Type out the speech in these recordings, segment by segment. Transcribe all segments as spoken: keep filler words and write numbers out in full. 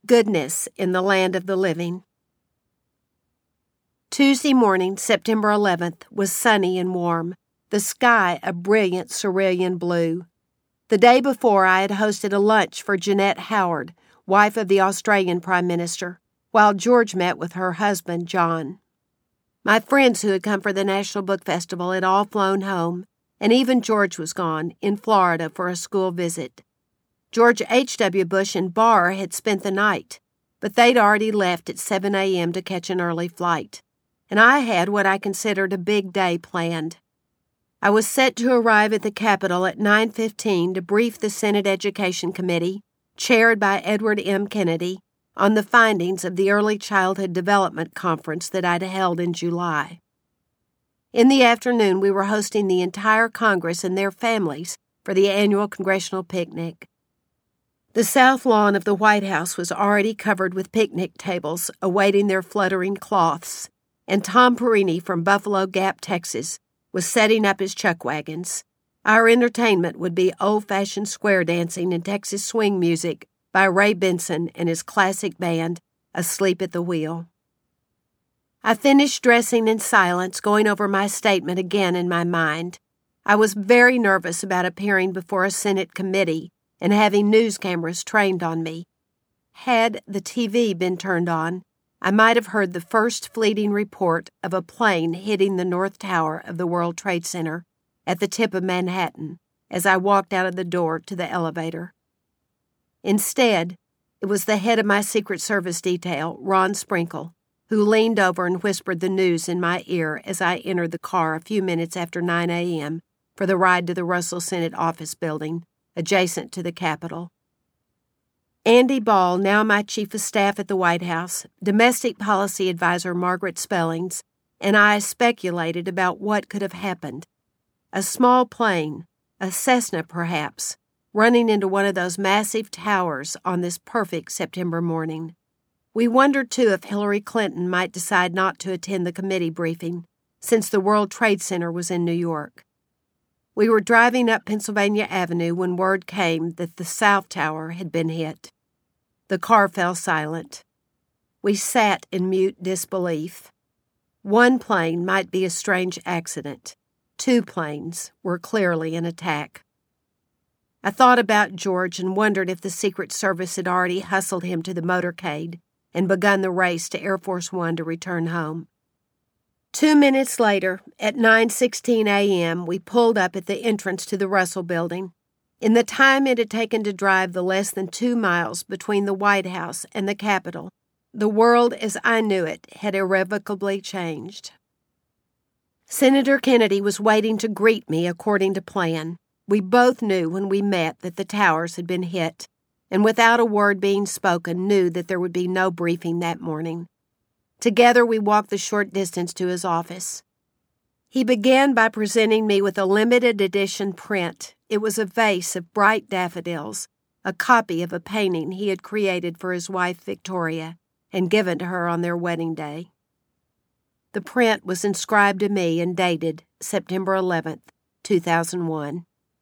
Goodness in the Land of the Living. Tuesday morning, September eleventh, was sunny and warm, the sky a brilliant cerulean blue. The day before, I had hosted a lunch for Jeanette Howard, wife of the Australian Prime Minister, while George met with her husband, John. My friends who had come for the National Book Festival had all flown home, and even George was gone, in Florida, for a school visit. George H W. Bush and Barr had spent the night, but they'd already left at seven a.m. to catch an early flight, and I had what I considered a big day planned. I was set to arrive at the Capitol at nine fifteen to brief the Senate Education Committee, chaired by Edward M. Kennedy, on the findings of the Early Childhood Development Conference that I'd held in July. In the afternoon, we were hosting the entire Congress and their families for the annual congressional picnic. The south lawn of the White House was already covered with picnic tables awaiting their fluttering cloths, and Tom Perini from Buffalo Gap, Texas, was setting up his chuck wagons. Our entertainment would be old-fashioned square dancing and Texas swing music by Ray Benson and his classic band, Asleep at the Wheel. I finished dressing in silence, going over my statement again in my mind. I was very nervous about appearing before a Senate committee and having news cameras trained on me. Had the T V been turned on, I might have heard the first fleeting report of a plane hitting the North Tower of the World Trade Center at the tip of Manhattan as I walked out of the door to the elevator. Instead, it was the head of my Secret Service detail, Ron Sprinkle, who leaned over and whispered the news in my ear as I entered the car a few minutes after nine a.m. for the ride to the Russell Senate Office Building, adjacent to the Capitol. Andy Ball, now my chief of staff at the White House, domestic policy advisor Margaret Spellings, and I speculated about what could have happened. A small plane, a Cessna perhaps, running into one of those massive towers on this perfect September morning. We wondered, too, if Hillary Clinton might decide not to attend the committee briefing, since the World Trade Center was in New York. We were driving up Pennsylvania Avenue when word came that the South Tower had been hit. The car fell silent. We sat in mute disbelief. One plane might be a strange accident. Two planes were clearly an attack. I thought about George and wondered if the Secret Service had already hustled him to the motorcade and begun the race to Air Force One to return home. Two minutes later, at nine sixteen a.m., we pulled up at the entrance to the Russell Building. In the time it had taken to drive the less than two miles between the White House and the Capitol, the world as I knew it had irrevocably changed. Senator Kennedy was waiting to greet me according to plan. We both knew when we met that the towers had been hit, and without a word being spoken, knew that there would be no briefing that morning. Together we walked the short distance to his office. He began by presenting me with a limited edition print. It was a vase of bright daffodils, a copy of a painting he had created for his wife Victoria and given to her on their wedding day. The print was inscribed to me and dated September eleventh, two thousand one.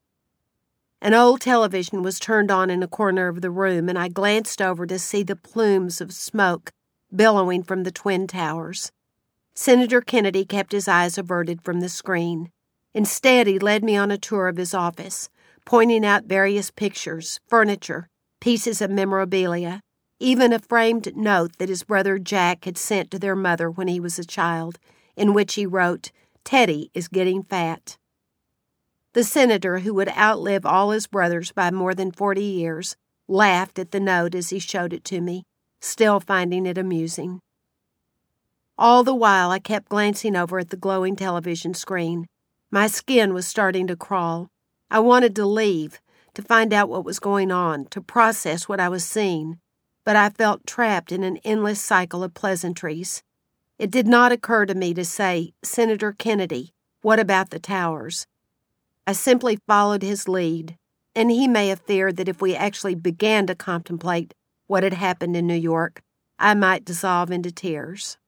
An old television was turned on in a corner of the room, and I glanced over to see the plumes of smoke billowing from the Twin Towers. Senator Kennedy kept his eyes averted from the screen. Instead, he led me on a tour of his office, pointing out various pictures, furniture, pieces of memorabilia, even a framed note that his brother Jack had sent to their mother when he was a child, in which he wrote, "Teddy is getting fat." The senator, who would outlive all his brothers by more than forty years, laughed at the note as he showed it to me, still finding it amusing. All the while I kept glancing over at the glowing television screen. My skin was starting to crawl. I wanted to leave, to find out what was going on, to process what I was seeing, but I felt trapped in an endless cycle of pleasantries. It did not occur to me to say, "Senator Kennedy, what about the towers?" I simply followed his lead, and he may have feared that if we actually began to contemplate what had happened in New York, I might dissolve into tears.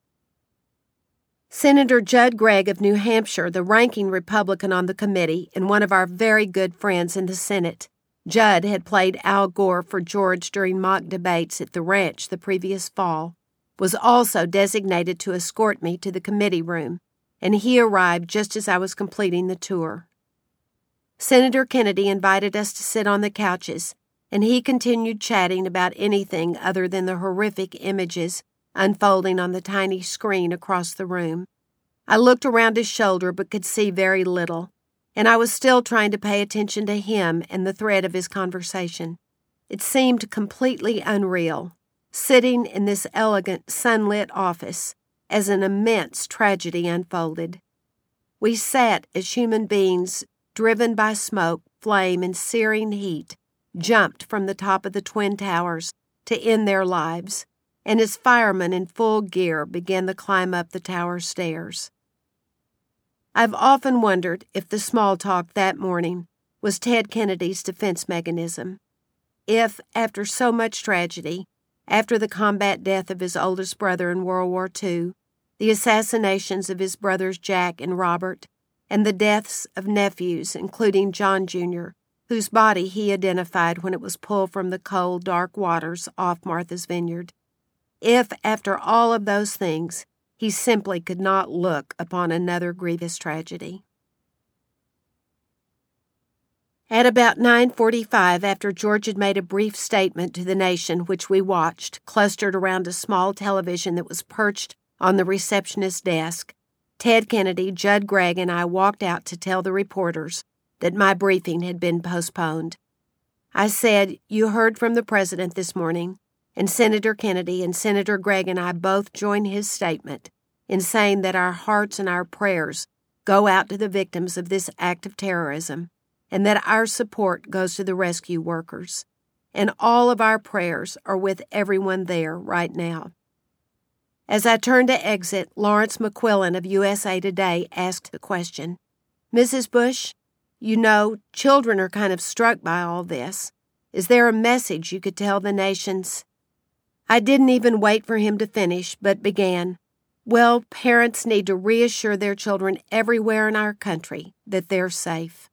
Senator Judd Gregg of New Hampshire, the ranking Republican on the committee and one of our very good friends in the Senate, Judd had played Al Gore for George during mock debates at the ranch the previous fall, was also designated to escort me to the committee room, and he arrived just as I was completing the tour. Senator Kennedy invited us to sit on the couches, and he continued chatting about anything other than the horrific images unfolding on the tiny screen across the room. I looked around his shoulder but could see very little, and I was still trying to pay attention to him and the thread of his conversation. It seemed completely unreal, sitting in this elegant, sunlit office as an immense tragedy unfolded. We sat as human beings, driven by smoke, flame, and searing heat, jumped from the top of the Twin Towers to end their lives, and as firemen in full gear began the climb up the tower stairs. I've often wondered if the small talk that morning was Ted Kennedy's defense mechanism. If, after so much tragedy, after the combat death of his oldest brother in World War Two, the assassinations of his brothers Jack and Robert, and the deaths of nephews, including John Junior, whose body he identified when it was pulled from the cold, dark waters off Martha's Vineyard, if, after all of those things, he simply could not look upon another grievous tragedy. At about nine forty-five, after George had made a brief statement to the nation, which we watched, clustered around a small television that was perched on the receptionist's desk, Ted Kennedy, Judd Gregg, and I walked out to tell the reporters that my briefing had been postponed. I said, "You heard from the president this morning, and Senator Kennedy and Senator Gregg and I both join his statement in saying that our hearts and our prayers go out to the victims of this act of terrorism, and that our support goes to the rescue workers. And all of our prayers are with everyone there right now." As I turned to exit, Lawrence McQuillan of U S A Today asked the question, "Missus Bush, you know, children are kind of struck by all this. Is there a message you could tell the nations?" I didn't even wait for him to finish, but began, "Well, parents need to reassure their children everywhere in our country that they're safe."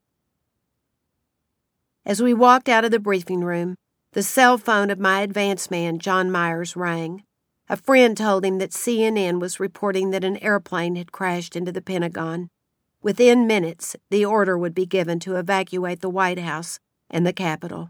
As we walked out of the briefing room, the cell phone of my advance man, John Myers, rang. A friend told him that C N N was reporting that an airplane had crashed into the Pentagon. Within minutes, the order would be given to evacuate the White House and the Capitol.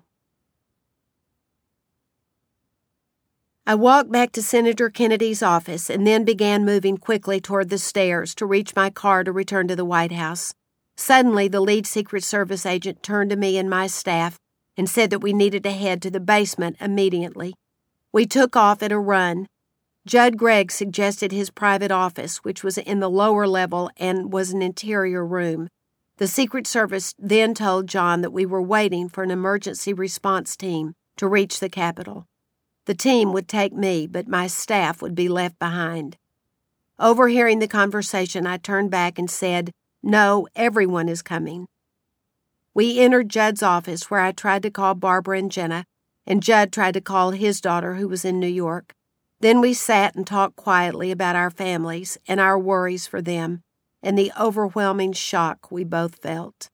I walked back to Senator Kennedy's office and then began moving quickly toward the stairs to reach my car to return to the White House. Suddenly, the lead Secret Service agent turned to me and my staff and said that we needed to head to the basement immediately. We took off at a run. Judd Gregg suggested his private office, which was in the lower level and was an interior room. The Secret Service then told John that we were waiting for an emergency response team to reach the Capitol. The team would take me, but my staff would be left behind. Overhearing the conversation, I turned back and said, "No, everyone is coming." We entered Judd's office, where I tried to call Barbara and Jenna, and Judd tried to call his daughter, who was in New York. Then we sat and talked quietly about our families and our worries for them, and the overwhelming shock we both felt.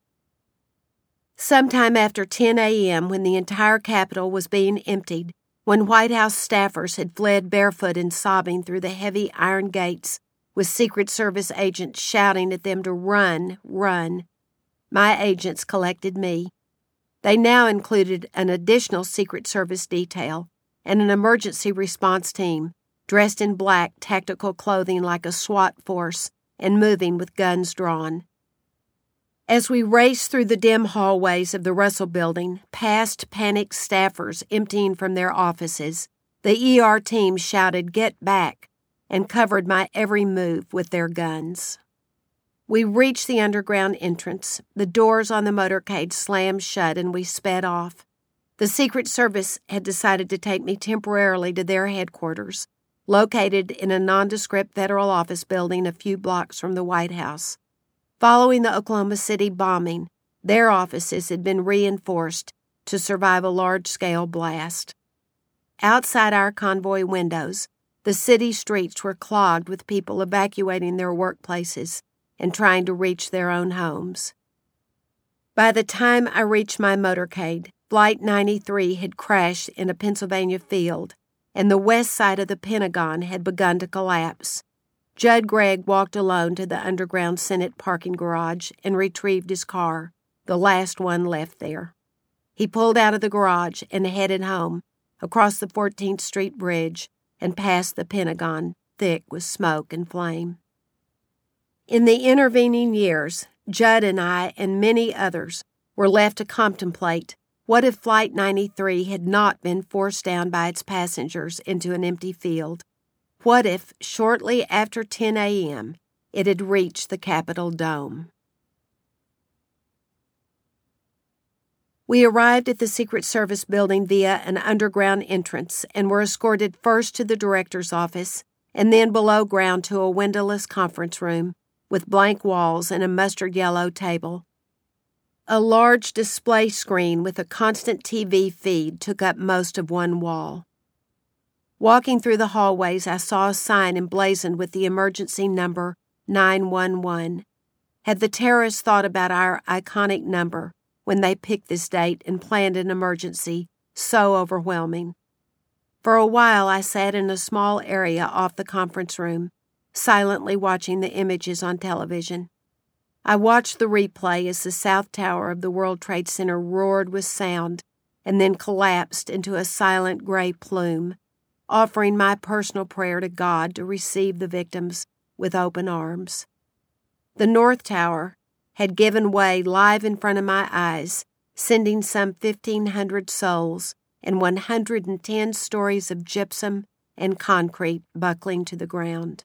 Sometime after ten a.m., when the entire Capitol was being emptied, when White House staffers had fled barefoot and sobbing through the heavy iron gates, with Secret Service agents shouting at them to run, run, my agents collected me. They now included an additional Secret Service detail and an emergency response team, dressed in black tactical clothing like a SWAT force and moving with guns drawn. As we raced through the dim hallways of the Russell Building, past panicked staffers emptying from their offices, the E R team shouted, "Get back," and covered my every move with their guns. We reached the underground entrance. The doors on the motorcade slammed shut, and we sped off. The Secret Service had decided to take me temporarily to their headquarters, located in a nondescript federal office building a few blocks from the White House. Following the Oklahoma City bombing, their offices had been reinforced to survive a large-scale blast. Outside our convoy windows, the city streets were clogged with people evacuating their workplaces and trying to reach their own homes. By the time I reached my motorcade, Flight ninety-three had crashed in a Pennsylvania field, and the west side of the Pentagon had begun to collapse. Judd Gregg walked alone to the underground Senate parking garage and retrieved his car, the last one left there. He pulled out of the garage and headed home, across the fourteenth Street Bridge and past the Pentagon, thick with smoke and flame. In the intervening years, Judd and I and many others were left to contemplate what if Flight ninety-three had not been forced down by its passengers into an empty field? What if, shortly after ten a.m., it had reached the Capitol Dome? We arrived at the Secret Service building via an underground entrance and were escorted first to the director's office and then below ground to a windowless conference room with blank walls and a mustard yellow table. A large display screen with a constant T V feed took up most of one wall. Walking through the hallways, I saw a sign emblazoned with the emergency number nine one one. Had the terrorists thought about our iconic number when they picked this date and planned an emergency so overwhelming? For a while, I sat in a small area off the conference room, silently watching the images on television. I watched the replay as the South Tower of the World Trade Center roared with sound and then collapsed into a silent gray plume, offering my personal prayer to God to receive the victims with open arms. The North Tower had given way live in front of my eyes, sending some fifteen hundred souls and one hundred ten stories of gypsum and concrete buckling to the ground.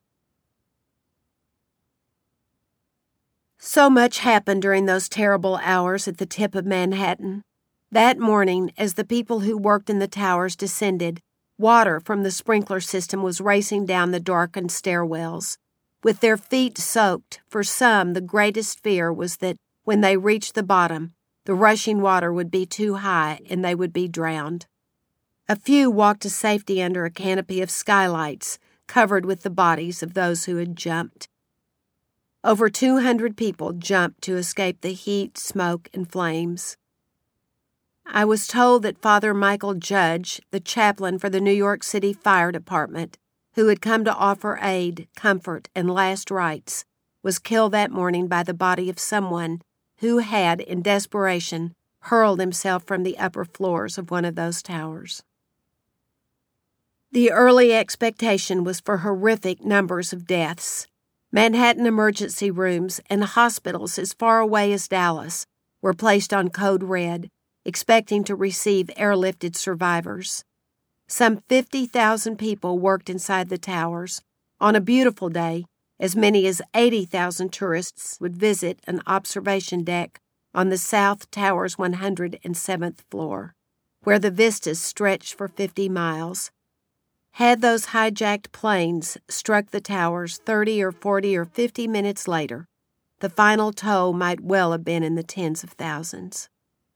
So much happened during those terrible hours at the tip of Manhattan. That morning, as the people who worked in the towers descended, water from the sprinkler system was racing down the darkened stairwells. With their feet soaked, for some the greatest fear was that when they reached the bottom, the rushing water would be too high and they would be drowned. A few walked to safety under a canopy of skylights covered with the bodies of those who had jumped. Over two hundred people jumped to escape the heat, smoke, and flames. I was told that Father Michael Judge, the chaplain for the New York City Fire Department, who had come to offer aid, comfort, and last rites, was killed that morning by the body of someone who had, in desperation, hurled himself from the upper floors of one of those towers. The early expectation was for horrific numbers of deaths. Manhattan emergency rooms and hospitals as far away as Dallas were placed on code red, expecting to receive airlifted survivors. Some fifty thousand people worked inside the towers. On a beautiful day, as many as eighty thousand tourists would visit an observation deck on the South Tower's one hundred seventh floor, where the vistas stretched for fifty miles. Had those hijacked planes struck the towers thirty or forty or fifty minutes later, the final toll might well have been in the tens of thousands.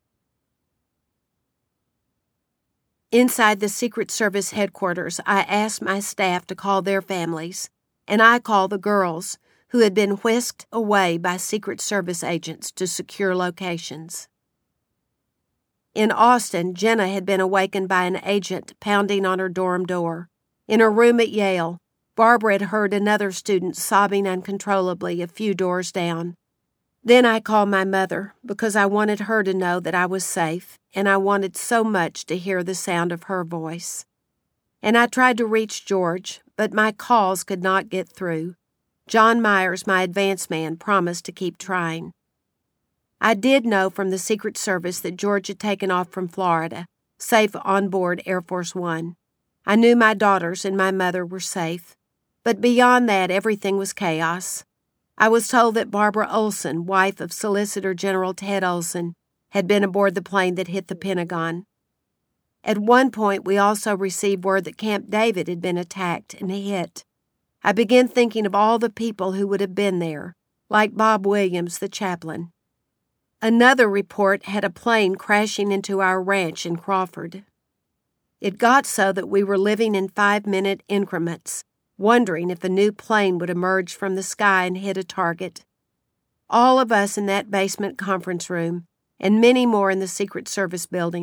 Inside the Secret Service headquarters, I asked my staff to call their families, and I called the girls who had been whisked away by Secret Service agents to secure locations. In Austin, Jenna had been awakened by an agent pounding on her dorm door. In her room at Yale, Barbara had heard another student sobbing uncontrollably a few doors down. Then I called my mother because I wanted her to know that I was safe, and I wanted so much to hear the sound of her voice. And I tried to reach George, but my calls could not get through. John Myers, my advance man, promised to keep trying. I did know from the Secret Service that George had taken off from Florida, safe on board Air Force One. I knew my daughters and my mother were safe, but beyond that everything was chaos. I was told that Barbara Olson, wife of Solicitor General Ted Olson, had been aboard the plane that hit the Pentagon. At one point, we also received word that Camp David had been attacked and hit. I began thinking of all the people who would have been there, like Bob Williams, the chaplain. Another report had a plane crashing into our ranch in Crawford. It got so that we were living in five-minute increments, wondering if a new plane would emerge from the sky and hit a target. All of us in that basement conference room, and many more in the Secret Service building,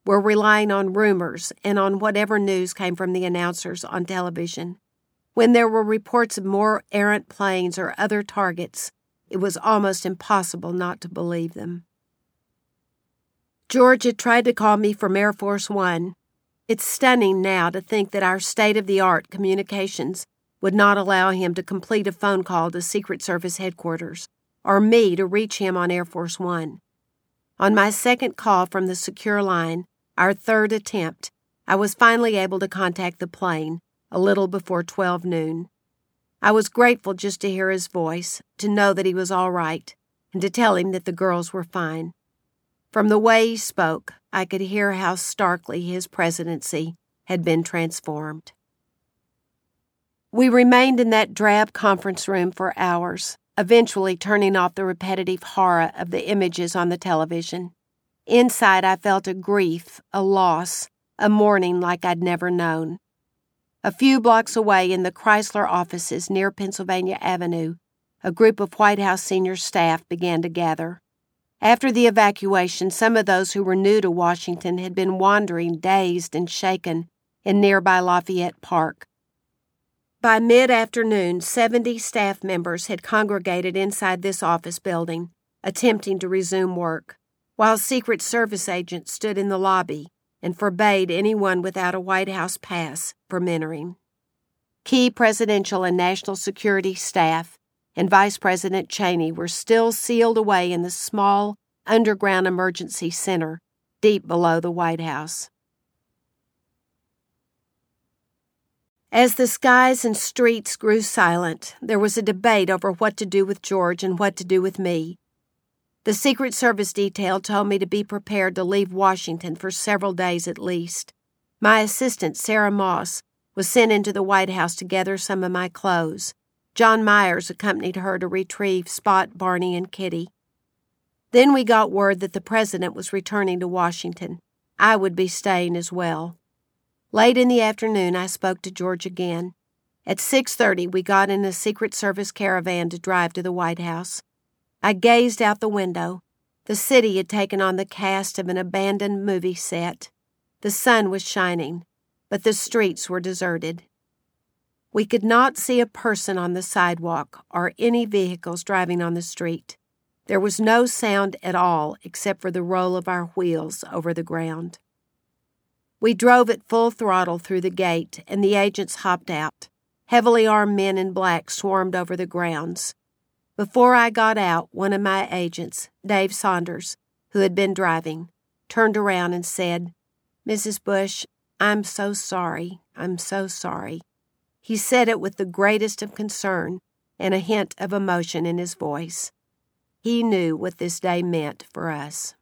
were relying on rumors and on whatever news came from the announcers on television. When there were reports of more errant planes or other targets, it was almost impossible not to believe them. George had tried to call me from Air Force One. It's stunning now to think that our state-of-the-art communications would not allow him to complete a phone call to Secret Service headquarters, or me to reach him on Air Force One. On my second call from the secure line, our third attempt, I was finally able to contact the plane a little before twelve noon. I was grateful just to hear his voice, to know that he was all right, and to tell him that the girls were fine. From the way he spoke, I could hear how starkly his presidency had been transformed. We remained in that drab conference room for hours, eventually turning off the repetitive horror of the images on the television. Inside, I felt a grief, a loss, a mourning like I'd never known. A few blocks away in the Chrysler offices near Pennsylvania Avenue, a group of White House senior staff began to gather. After the evacuation, some of those who were new to Washington had been wandering, dazed and shaken, in nearby Lafayette Park. By mid-afternoon, seventy staff members had congregated inside this office building, attempting to resume work, while Secret Service agents stood in the lobby and forbade anyone without a White House pass from entering. Key presidential and national security staff and Vice President Cheney were still sealed away in the small underground emergency center deep below the White House. As the skies and streets grew silent, there was a debate over what to do with George and what to do with me. The Secret Service detail told me to be prepared to leave Washington for several days at least. My assistant, Sarah Moss, was sent into the White House to gather some of my clothes. John Myers accompanied her to retrieve Spot, Barney, and Kitty. Then we got word that the president was returning to Washington. I would be staying as well. Late in the afternoon, I spoke to George again. At six thirty, we got in a Secret Service caravan to drive to the White House. I gazed out the window. The city had taken on the cast of an abandoned movie set. The sun was shining, but the streets were deserted. We could not see a person on the sidewalk or any vehicles driving on the street. There was no sound at all except for the roll of our wheels over the ground. We drove at full throttle through the gate, and the agents hopped out. Heavily armed men in black swarmed over the grounds. Before I got out, one of my agents, Dave Saunders, who had been driving, turned around and said, "Missus Bush, I'm so sorry. I'm so sorry." He said it with the greatest of concern and a hint of emotion in his voice. He knew what this day meant for us.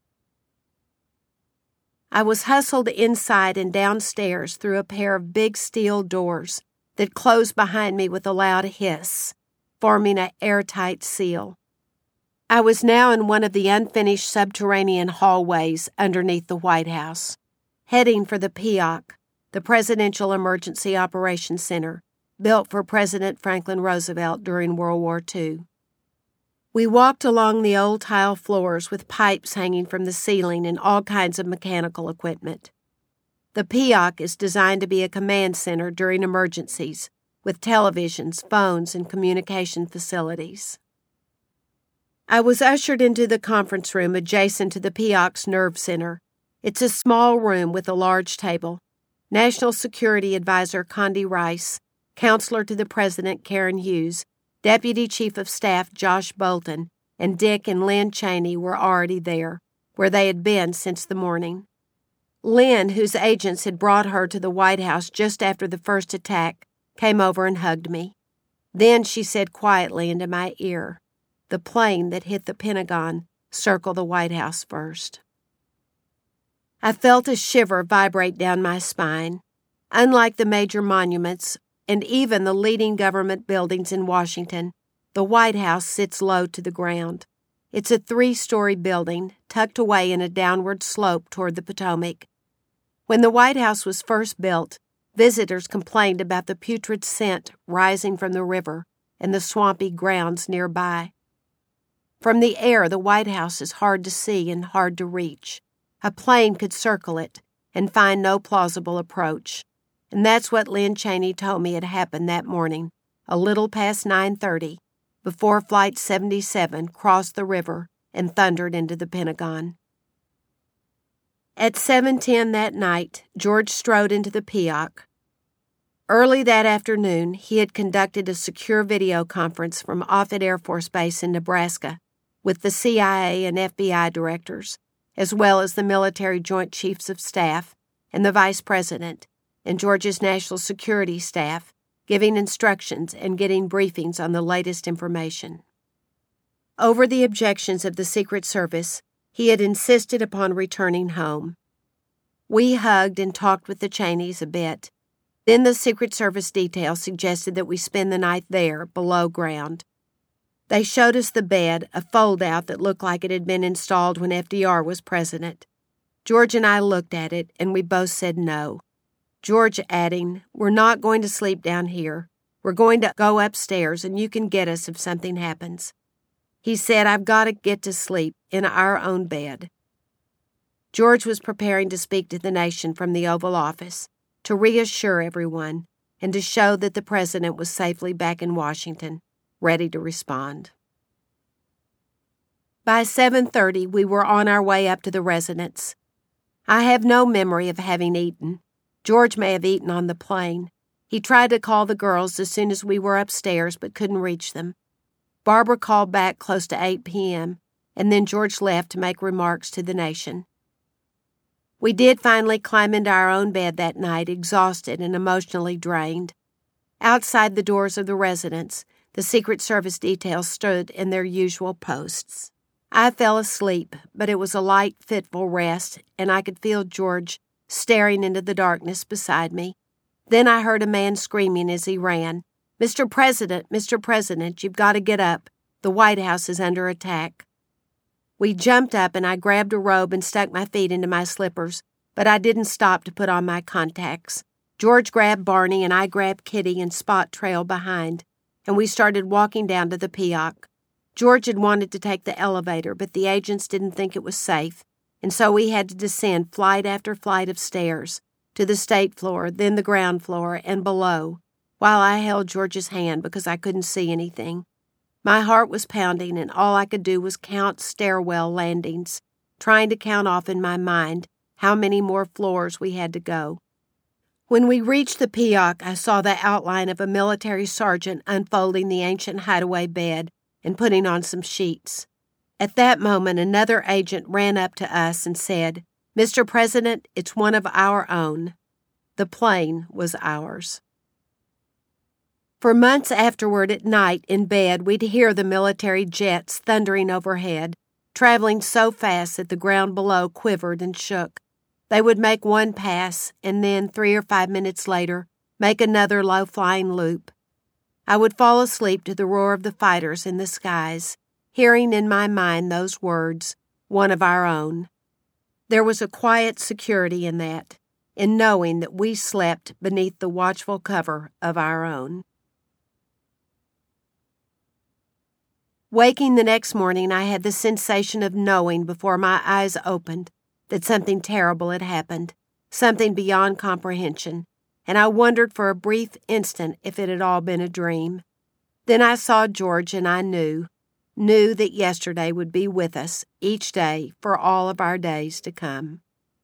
I was hustled inside and downstairs through a pair of big steel doors that closed behind me with a loud hiss, forming an airtight seal. I was now in one of the unfinished subterranean hallways underneath the White House, heading for the P O C, the Presidential Emergency Operations Center, built for President Franklin Roosevelt during World War Two. We walked along the old tile floors with pipes hanging from the ceiling and all kinds of mechanical equipment. The P O C is designed to be a command center during emergencies, with televisions, phones, and communication facilities. I was ushered into the conference room adjacent to the P O C's Nerve Center. It's a small room with a large table. National Security Advisor Condi Rice, Counselor to the President Karen Hughes, Deputy Chief of Staff Josh Bolton, and Dick and Lynn Cheney were already there, where they had been since the morning. Lynn, whose agents had brought her to the White House just after the first attack, came over and hugged me. Then she said quietly into my ear, "The plane that hit the Pentagon circled the White House first." I felt a shiver vibrate down my spine. Unlike the major monuments, and even the leading government buildings in Washington, the White House sits low to the ground. It's a three-story building, tucked away in a downward slope toward the Potomac. When the White House was first built, visitors complained about the putrid scent rising from the river and the swampy grounds nearby. From the air, the White House is hard to see and hard to reach. A plane could circle it and find no plausible approach. And that's what Lynn Cheney told me had happened that morning, a little past nine thirty, before Flight seventy-seven crossed the river and thundered into the Pentagon. At seven ten that night, George strode into the P O C. Early that afternoon, he had conducted a secure video conference from Offutt Air Force Base in Nebraska with the C I A and F B I directors, as well as the military Joint Chiefs of Staff and the Vice President and Georgia's National Security Staff, giving instructions and getting briefings on the latest information. Over the objections of the Secret Service, he had insisted upon returning home. We hugged and talked with the Cheneys a bit. Then the Secret Service detail suggested that we spend the night there, below ground. They showed us the bed, a fold-out that looked like it had been installed when F D R was president. George and I looked at it, and we both said no. George adding, "We're not going to sleep down here. We're going to go upstairs, and you can get us if something happens." He said, "I've got to get to sleep in our own bed." George was preparing to speak to the nation from the Oval Office, to reassure everyone, and to show that the president was safely back in Washington, ready to respond. By seven thirty, we were on our way up to the residence. I have no memory of having eaten. George may have eaten on the plane. He tried to call the girls as soon as we were upstairs, but couldn't reach them. Barbara called back close to eight p.m., and then George left to make remarks to the nation. We did finally climb into our own bed that night, exhausted and emotionally drained. Outside the doors of the residence, the Secret Service details stood in their usual posts. I fell asleep, but it was a light, fitful rest, and I could feel George staring into the darkness beside me. Then I heard a man screaming as he ran, "Mister President, Mister President, you've got to get up. The White House is under attack." We jumped up, and I grabbed a robe and stuck my feet into my slippers, but I didn't stop to put on my contacts. George grabbed Barney, and I grabbed Kitty and Spot trailed behind, and we started walking down to the P O C. George had wanted to take the elevator, but the agents didn't think it was safe, and so we had to descend flight after flight of stairs, to the state floor, then the ground floor, and below, while I held George's hand because I couldn't see anything. My heart was pounding, and all I could do was count stairwell landings, trying to count off in my mind how many more floors we had to go. When we reached the P O C, I saw the outline of a military sergeant unfolding the ancient hideaway bed and putting on some sheets. At that moment, another agent ran up to us and said, "Mister President, it's one of our own." The plane was ours. For months afterward, at night, in bed, we'd hear the military jets thundering overhead, traveling so fast that the ground below quivered and shook. They would make one pass, and then, three or five minutes later, make another low-flying loop. I would fall asleep to the roar of the fighters in the skies, hearing in my mind those words, "one of our own." There was a quiet security in that, in knowing that we slept beneath the watchful cover of our own. Waking the next morning, I had the sensation of knowing before my eyes opened that something terrible had happened, something beyond comprehension, and I wondered for a brief instant if it had all been a dream. Then I saw George, and I knew, knew that yesterday would be with us each day for all of our days to come.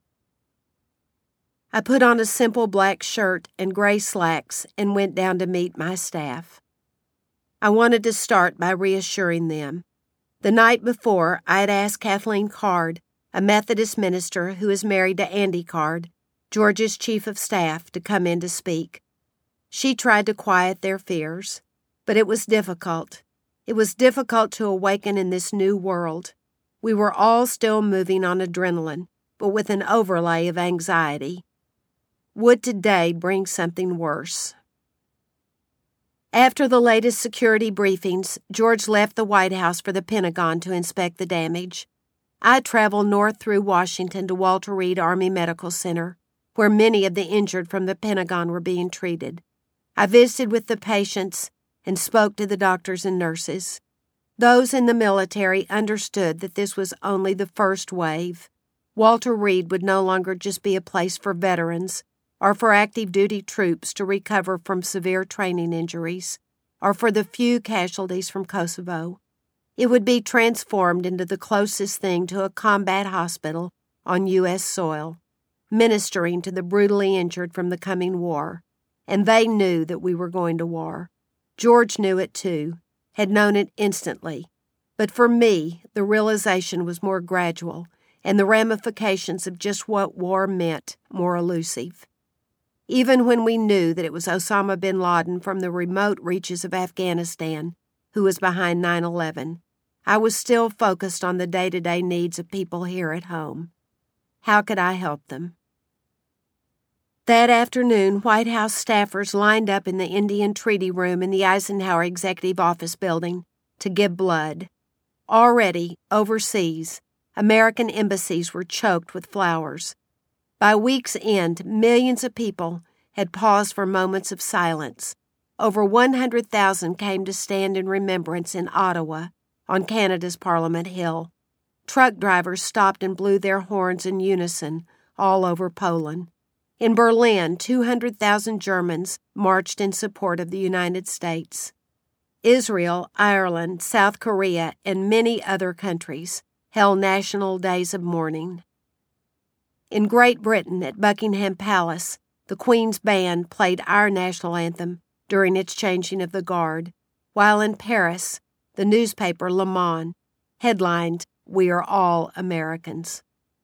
I put on a simple black shirt and gray slacks and went down to meet my staff. I wanted to start by reassuring them. The night before, I had asked Kathleen Card, a Methodist minister who is married to Andy Card, George's chief of staff, to come in to speak. She tried to quiet their fears, but it was difficult. It was difficult to awaken in this new world. We were all still moving on adrenaline, but with an overlay of anxiety. Would today bring something worse? After the latest security briefings, George left the White House for the Pentagon to inspect the damage. I traveled north through Washington to Walter Reed Army Medical Center, where many of the injured from the Pentagon were being treated. I visited with the patients and spoke to the doctors and nurses. Those in the military understood that this was only the first wave. Walter Reed would no longer just be a place for veterans or for active duty troops to recover from severe training injuries or for the few casualties from Kosovo. It would be transformed into the closest thing to a combat hospital on U S soil, ministering to the brutally injured from the coming war. And they knew that we were going to war. George knew it too, had known it instantly. But for me, the realization was more gradual, and the ramifications of just what war meant more elusive. Even when we knew that it was Osama bin Laden from the remote reaches of Afghanistan who was behind nine eleven, I was still focused on the day-to-day needs of people here at home. How could I help them? That afternoon, White House staffers lined up in the Indian Treaty Room in the Eisenhower Executive Office Building to give blood. Already, overseas, American embassies were choked with flowers. By week's end, millions of people had paused for moments of silence. Over one hundred thousand came to stand in remembrance in Ottawa, on Canada's Parliament Hill. Truck drivers stopped and blew their horns in unison all over Poland. In Berlin, two hundred thousand Germans marched in support of the United States. Israel, Ireland, South Korea, and many other countries held national days of mourning. In Great Britain, at Buckingham Palace, the Queen's band played our national anthem during its changing of the guard, while in Paris, the newspaper Le Monde headlined, "We are all Americans."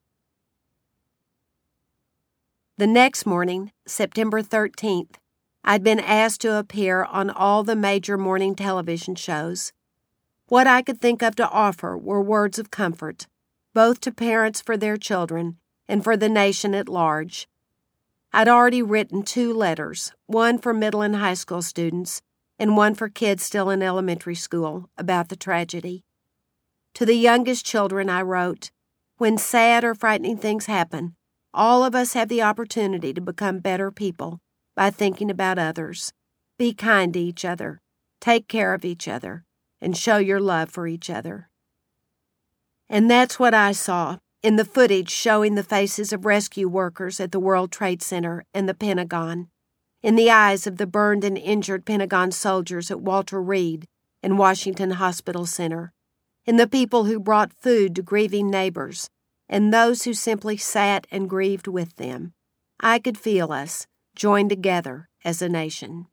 The next morning, September thirteenth, I'd been asked to appear on all the major morning television shows. What I could think of to offer were words of comfort, both to parents for their children and for the nation at large. I'd already written two letters, one for middle and high school students and one for kids still in elementary school, about the tragedy. To the youngest children I wrote, "When sad or frightening things happen, all of us have the opportunity to become better people by thinking about others. Be kind to each other, take care of each other, and show your love for each other." And that's what I saw in the footage showing the faces of rescue workers at the World Trade Center and the Pentagon, in the eyes of the burned and injured Pentagon soldiers at Walter Reed and Washington Hospital Center, in the people who brought food to grieving neighbors, and those who simply sat and grieved with them. I could feel us joined together as a nation.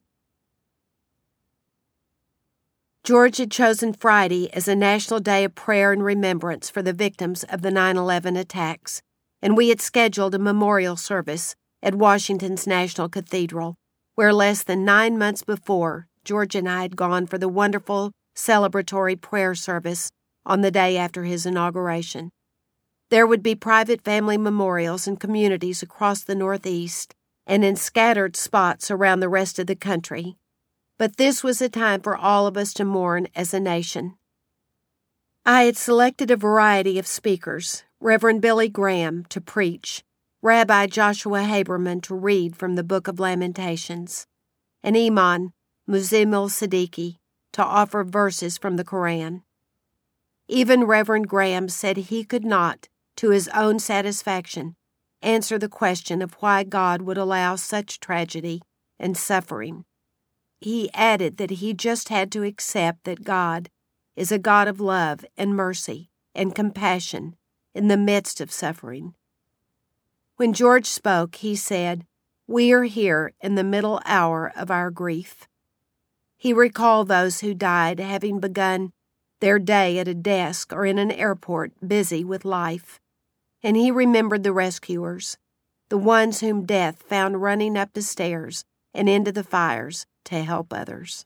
George had chosen Friday as a national day of prayer and remembrance for the victims of the nine eleven attacks, and we had scheduled a memorial service at Washington's National Cathedral, where less than nine months before, George and I had gone for the wonderful celebratory prayer service on the day after his inauguration. There would be private family memorials in communities across the Northeast and in scattered spots around the rest of the country. But this was a time for all of us to mourn as a nation. I had selected a variety of speakers, Reverend Billy Graham to preach, Rabbi Joshua Haberman to read from the Book of Lamentations, and Imam Muzamil Siddiqui to offer verses from the Koran. Even Reverend Graham said he could not, to his own satisfaction, answer the question of why God would allow such tragedy and suffering. He added that he just had to accept that God is a God of love and mercy and compassion in the midst of suffering. When George spoke, he said, "We are here in the middle hour of our grief." He recalled those who died having begun their day at a desk or in an airport busy with life. And he remembered the rescuers, the ones whom death found running up the stairs and into the fires to help others.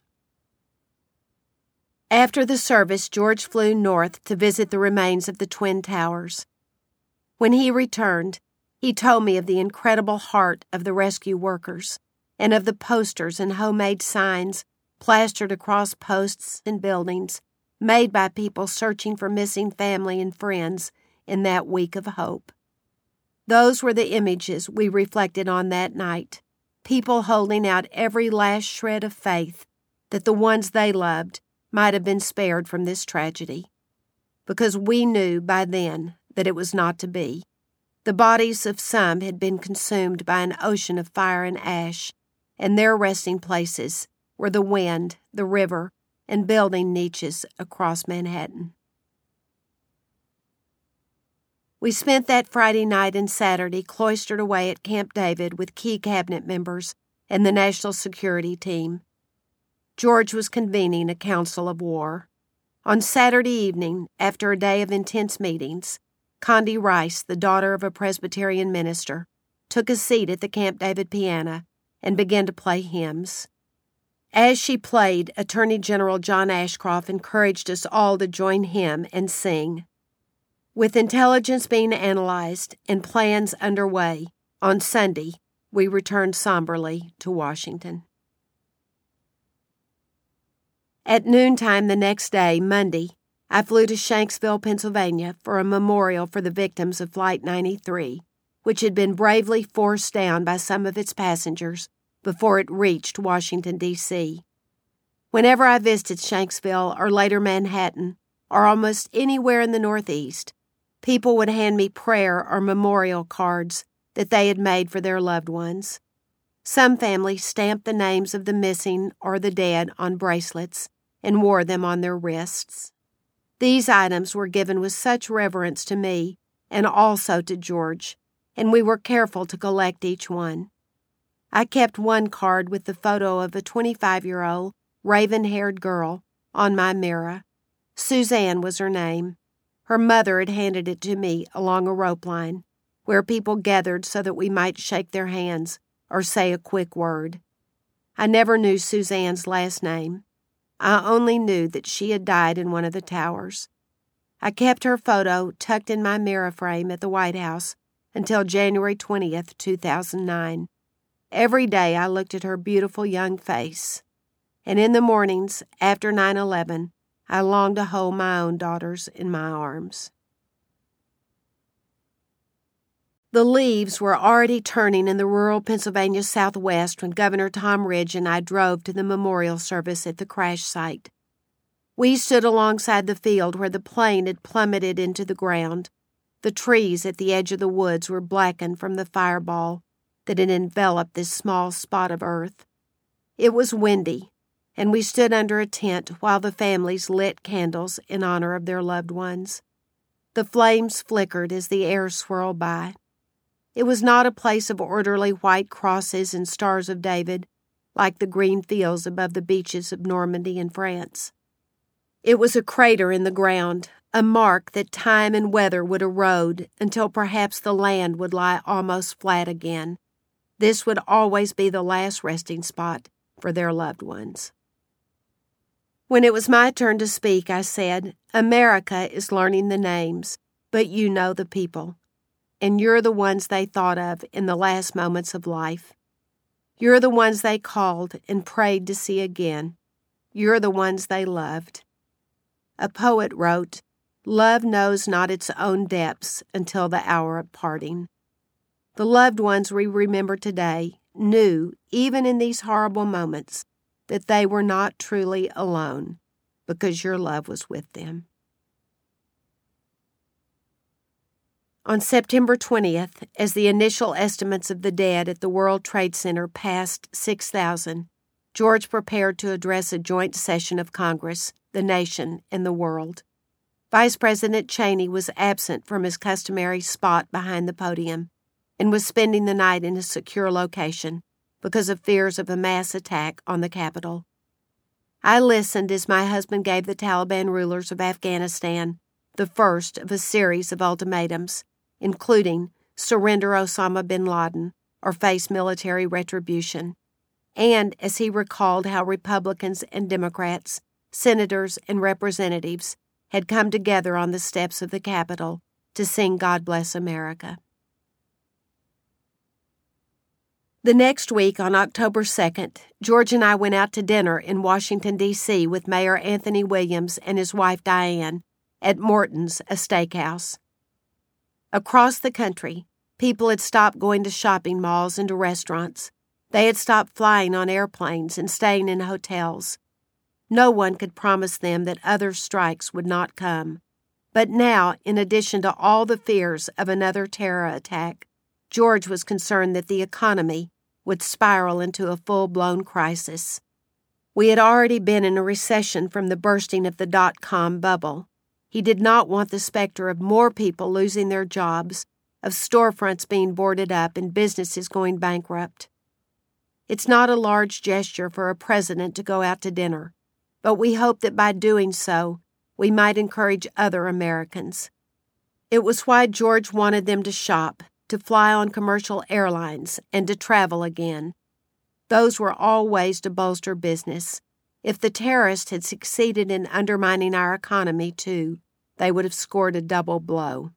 After the service, George flew north to visit the remains of the Twin Towers. When he returned, he told me of the incredible heart of the rescue workers and of the posters and homemade signs plastered across posts and buildings made by people searching for missing family and friends in that week of hope. Those were the images we reflected on that night, people holding out every last shred of faith that the ones they loved might have been spared from this tragedy, because we knew by then that it was not to be. The bodies of some had been consumed by an ocean of fire and ash, and their resting places were the wind, the river, and building niches across Manhattan. We spent that Friday night and Saturday cloistered away at Camp David with key cabinet members and the national security team. George was convening a council of war. On Saturday evening, after a day of intense meetings, Condi Rice, the daughter of a Presbyterian minister, took a seat at the Camp David piano and began to play hymns. As she played, Attorney General John Ashcroft encouraged us all to join him and sing. With intelligence being analyzed and plans underway, on Sunday, we returned somberly to Washington. At noontime the next day, Monday, I flew to Shanksville, Pennsylvania for a memorial for the victims of Flight ninety-three, which had been bravely forced down by some of its passengers before it reached Washington, D C Whenever I visited Shanksville or later Manhattan, or almost anywhere in the Northeast, people would hand me prayer or memorial cards that they had made for their loved ones. Some families stamped the names of the missing or the dead on bracelets and wore them on their wrists. These items were given with such reverence to me and also to George, and we were careful to collect each one. I kept one card with the photo of a twenty-five-year-old, raven-haired girl on my mirror. Suzanne was her name. Her mother had handed it to me along a rope line, where people gathered so that we might shake their hands or say a quick word. I never knew Suzanne's last name. I only knew that she had died in one of the towers. I kept her photo tucked in my mirror frame at the White House until January twentieth, two thousand nine. Every day I looked at her beautiful young face, and in the mornings after nine eleven, I longed to hold my own daughters in my arms. The leaves were already turning in the rural Pennsylvania Southwest when Governor Tom Ridge and I drove to the memorial service at the crash site. We stood alongside the field where the plane had plummeted into the ground. The trees at the edge of the woods were blackened from the fireball that had enveloped this small spot of earth. It was windy, and we stood under a tent while the families lit candles in honor of their loved ones. The flames flickered as the air swirled by. It was not a place of orderly white crosses and stars of David, like the green fields above the beaches of Normandy and France. It was a crater in the ground, a mark that time and weather would erode until perhaps the land would lie almost flat again. This would always be the last resting spot for their loved ones. When it was my turn to speak, I said, America is learning the names, but you know the people. And you're the ones they thought of in the last moments of life. You're the ones they called and prayed to see again. You're the ones they loved. A poet wrote, Love knows not its own depths until the hour of parting. The loved ones we remember today knew, even in these horrible moments, that they were not truly alone because your love was with them. On September twentieth, as the initial estimates of the dead at the World Trade Center passed six thousand, George prepared to address a joint session of Congress, the nation, and the world. Vice President Cheney was absent from his customary spot behind the podium and was spending the night in a secure location because of fears of a mass attack on the Capitol. I listened as my husband gave the Taliban rulers of Afghanistan the first of a series of ultimatums, including surrender Osama bin Laden or face military retribution, and as he recalled how Republicans and Democrats, senators and representatives had come together on the steps of the Capitol to sing God Bless America. The next week, on October second, George and I went out to dinner in Washington, D C with Mayor Anthony Williams and his wife Diane at Morton's, a steakhouse. Across the country, people had stopped going to shopping malls and to restaurants. They had stopped flying on airplanes and staying in hotels. No one could promise them that other strikes would not come, But now, in addition to all the fears of another terror attack, George was concerned that the economy would spiral into a full-blown crisis. We had already been in a recession from the bursting of the dot-com bubble. He did not want the specter of more people losing their jobs, of storefronts being boarded up and businesses going bankrupt. It's not a large gesture for a president to go out to dinner, but we hope that by doing so, we might encourage other Americans. It was why George wanted them to shop, to fly on commercial airlines, and to travel again. Those were all ways to bolster business. If the terrorists had succeeded in undermining our economy, too, they would have scored a double blow.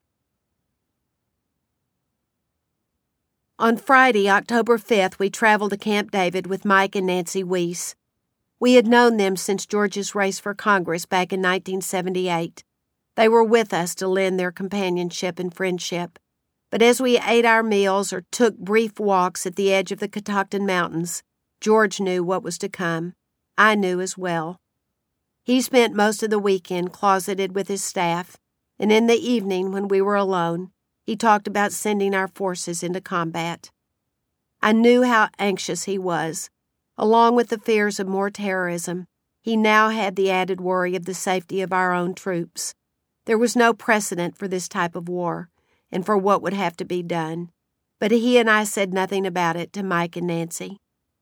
On Friday, October fifth, we traveled to Camp David with Mike and Nancy Weiss. We had known them since George's race for Congress back in nineteen seventy-eight. They were with us to lend their companionship and friendship. But as we ate our meals or took brief walks at the edge of the Catoctin Mountains, George knew what was to come. I knew as well. He spent most of the weekend closeted with his staff, and in the evening, when we were alone, he talked about sending our forces into combat. I knew how anxious he was. Along with the fears of more terrorism, he now had the added worry of the safety of our own troops. There was no precedent for this type of war, and for what would have to be done, but he and I said nothing about it to Mike and Nancy.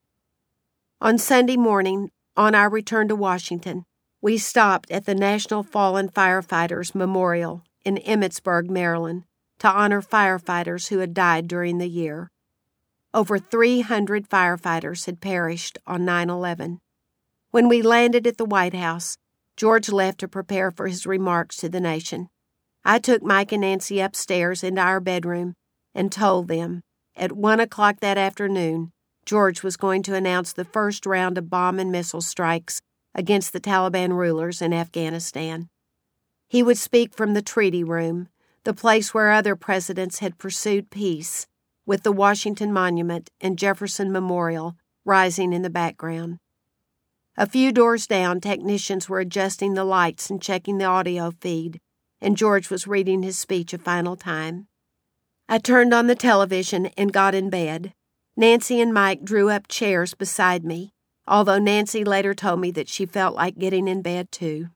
On Sunday morning, on our return to Washington, we stopped at the National Fallen Firefighters Memorial in Emmitsburg, Maryland, to honor firefighters who had died during the year. Over three hundred firefighters had perished on nine eleven. When we landed at the White House, George left to prepare for his remarks to the nation. I took Mike and Nancy upstairs into our bedroom and told them, at one o'clock that afternoon, George was going to announce the first round of bomb and missile strikes against the Taliban rulers in Afghanistan. He would speak from the treaty room, the place where other presidents had pursued peace, with the Washington Monument and Jefferson Memorial rising in the background. A few doors down, technicians were adjusting the lights and checking the audio feed, and George was reading his speech a final time. I turned on the television and got in bed. Nancy and Mike drew up chairs beside me, although Nancy later told me that she felt like getting in bed too.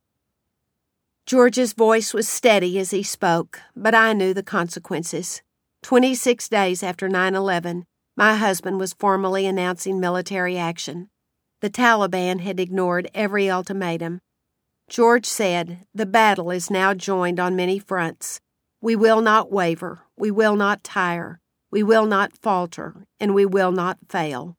George's voice was steady as he spoke, but I knew the consequences. Twenty-six days after nine eleven, my husband was formally announcing military action. The Taliban had ignored every ultimatum. George said, "The battle is now joined on many fronts. We will not waver, we will not tire, we will not falter, and we will not fail."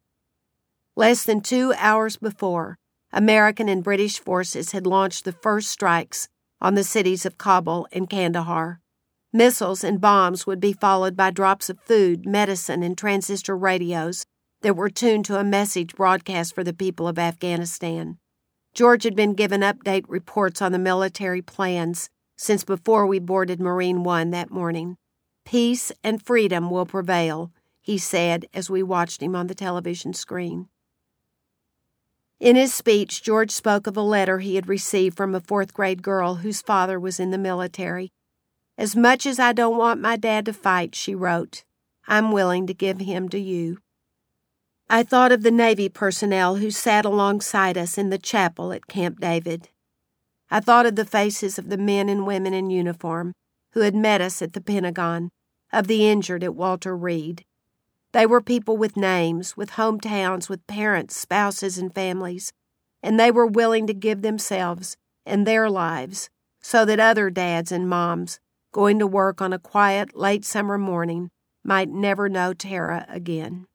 Less than two hours before, American and British forces had launched the first strikes on the cities of Kabul and Kandahar. Missiles and bombs would be followed by drops of food, medicine, and transistor radios that were tuned to a message broadcast for the people of Afghanistan. George had been given update reports on the military plans since before we boarded Marine One that morning. "Peace and freedom will prevail," he said as we watched him on the television screen. In his speech, George spoke of a letter he had received from a fourth-grade girl whose father was in the military. "As much as I don't want my dad to fight," she wrote, "I'm willing to give him to you." I thought of the Navy personnel who sat alongside us in the chapel at Camp David. I thought of the faces of the men and women in uniform who had met us at the Pentagon, of the injured at Walter Reed. They were people with names, with hometowns, with parents, spouses, and families, and they were willing to give themselves and their lives so that other dads and moms going to work on a quiet, late summer morning might never know terror again.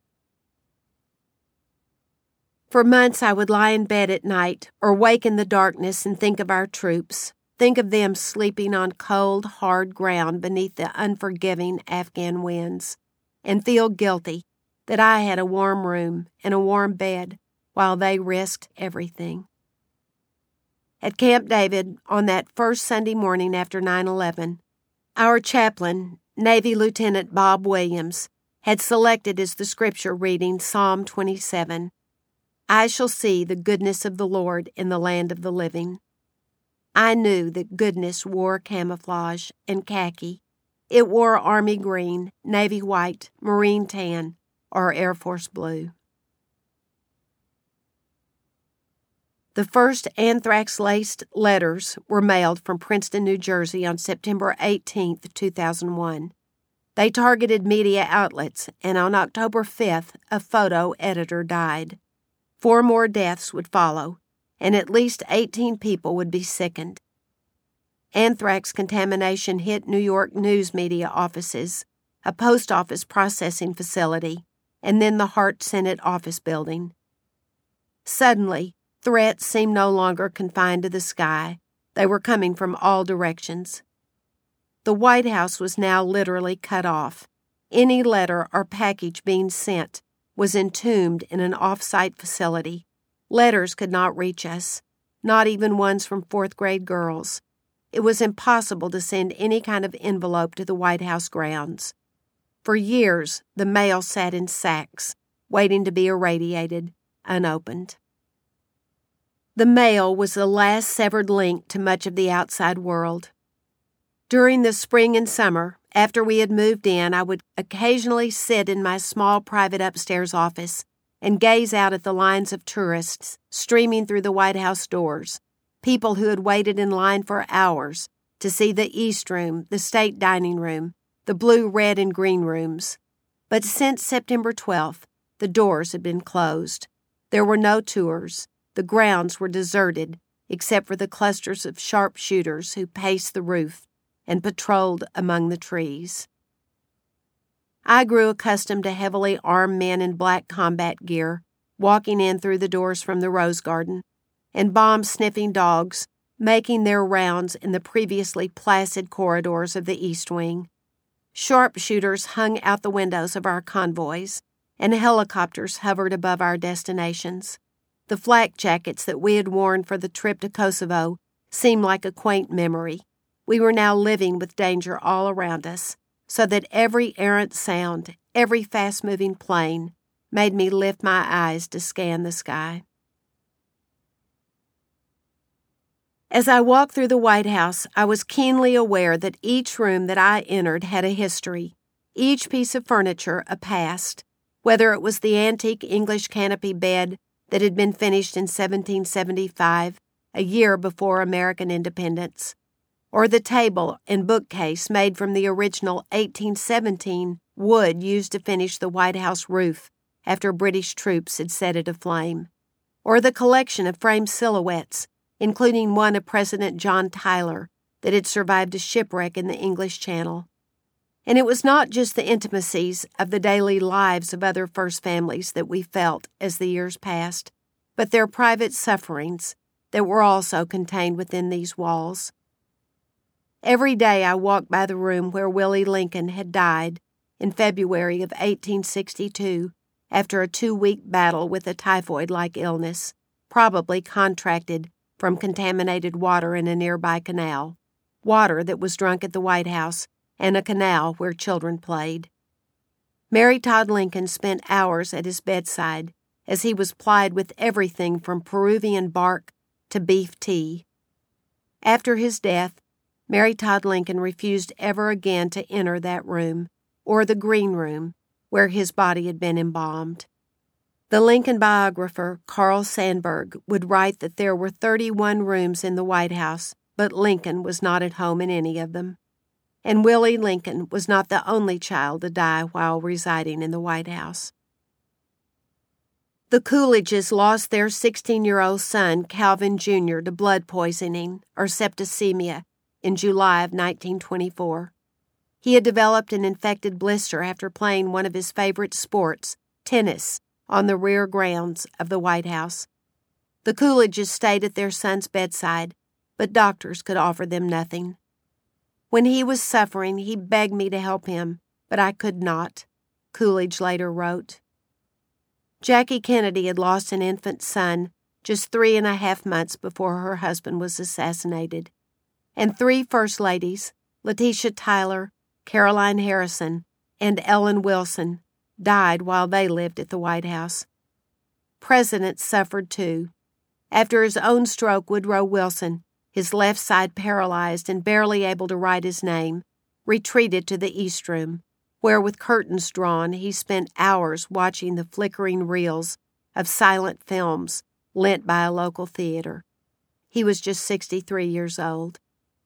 For months I would lie in bed at night or wake in the darkness and think of our troops, think of them sleeping on cold, hard ground beneath the unforgiving Afghan winds, and feel guilty that I had a warm room and a warm bed while they risked everything. At Camp David, on that first Sunday morning after nine eleven, our chaplain, Navy Lieutenant Bob Williams, had selected as the scripture reading Psalm twenty-seven, "I shall see the goodness of the Lord in the land of the living." I knew that goodness wore camouflage and khaki. It wore Army green, Navy white, Marine tan, or Air Force blue. The first anthrax-laced letters were mailed from Princeton, New Jersey on September eighteenth, two thousand one. They targeted media outlets, and on October fifth, a photo editor died. Four more deaths would follow, and at least eighteen people would be sickened. Anthrax contamination hit New York news media offices, a post office processing facility, and then the Hart Senate office building. Suddenly, threats seemed no longer confined to the sky. They were coming from all directions. The White House was now literally cut off. Any letter or package being sent was entombed in an off-site facility. Letters could not reach us, not even ones from fourth-grade girls. It was impossible to send any kind of envelope to the White House grounds. For years, the mail sat in sacks, waiting to be irradiated, unopened. The mail was the last severed link to much of the outside world. During the spring and summer, after we had moved in, I would occasionally sit in my small private upstairs office and gaze out at the lines of tourists streaming through the White House doors, people who had waited in line for hours to see the East Room, the State Dining Room, the blue, red, and green rooms. But since September twelfth, the doors had been closed. There were no tours. The grounds were deserted, except for the clusters of sharpshooters who paced the roof and patrolled among the trees. I grew accustomed to heavily armed men in black combat gear walking in through the doors from the Rose Garden, and bomb-sniffing dogs making their rounds in the previously placid corridors of the East Wing. Sharpshooters hung out the windows of our convoys, and helicopters hovered above our destinations. The flak jackets that we had worn for the trip to Kosovo seemed like a quaint memory. We were now living with danger all around us, so that every errant sound, every fast-moving plane, made me lift my eyes to scan the sky. As I walked through the White House, I was keenly aware that each room that I entered had a history, each piece of furniture a past, whether it was the antique English canopy bed that had been finished in seventeen seventy-five, a year before American independence, or the table and bookcase made from the original eighteen seventeen wood used to finish the White House roof after British troops had set it aflame, or the collection of framed silhouettes, including one of President John Tyler that had survived a shipwreck in the English Channel. And it was not just the intimacies of the daily lives of other First families that we felt as the years passed, but their private sufferings that were also contained within these walls. Every day I walked by the room where Willie Lincoln had died in February of eighteen sixty-two after a two-week battle with a typhoid-like illness, probably contracted from contaminated water in a nearby canal, water that was drunk at the White House, and a canal where children played. Mary Todd Lincoln spent hours at his bedside as he was plied with everything from Peruvian bark to beef tea. After his death, Mary Todd Lincoln refused ever again to enter that room, or the green room, where his body had been embalmed. The Lincoln biographer Carl Sandburg would write that there were thirty-one rooms in the White House, but Lincoln was not at home in any of them. And Willie Lincoln was not the only child to die while residing in the White House. The Coolidges lost their sixteen-year-old son, Calvin Junior, to blood poisoning, or septicemia, in July of nineteen twenty-four. He had developed an infected blister after playing one of his favorite sports, tennis, on the rear grounds of the White House. The Coolidges stayed at their son's bedside, but doctors could offer them nothing. When he was suffering, he begged me to help him, but I could not, Coolidge later wrote. Jackie Kennedy had lost an infant son just three and a half months before her husband was assassinated, and three First Ladies, Letitia Tyler, Caroline Harrison, and Ellen Wilson, died while they lived at the White House. Presidents suffered too. After his own stroke, Woodrow Wilson, his left side paralyzed and barely able to write his name, retreated to the East Room, where with curtains drawn he spent hours watching the flickering reels of silent films lent by a local theater. He was just sixty-three years old.